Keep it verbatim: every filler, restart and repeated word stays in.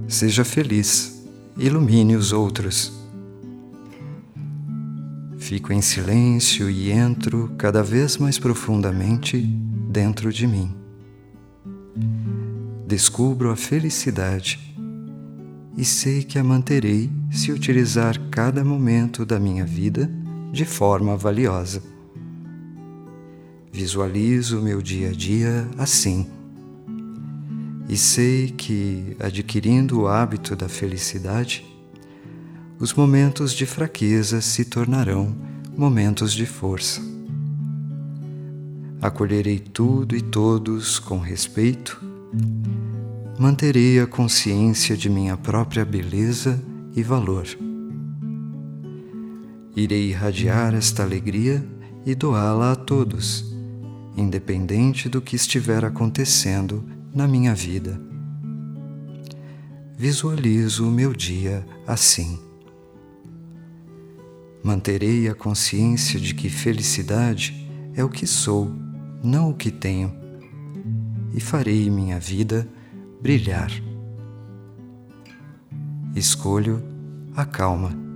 Seja feliz, ilumine os outros. Fico em silêncio e entro cada vez mais profundamente dentro de mim. Descubro a felicidade e sei que a manterei se utilizar cada momento da minha vida de forma valiosa. Visualizo meu dia a dia assim e sei que, adquirindo o hábito da felicidade, os momentos de fraqueza se tornarão momentos de força. Acolherei tudo e todos com respeito, manterei a consciência de minha própria beleza e valor. Irei irradiar esta alegria e doá-la a todos, independente do que estiver acontecendo na minha vida. Visualizo o meu dia assim. Manterei a consciência de que felicidade é o que sou, não o que tenho, e farei minha vida brilhar. Escolho a calma.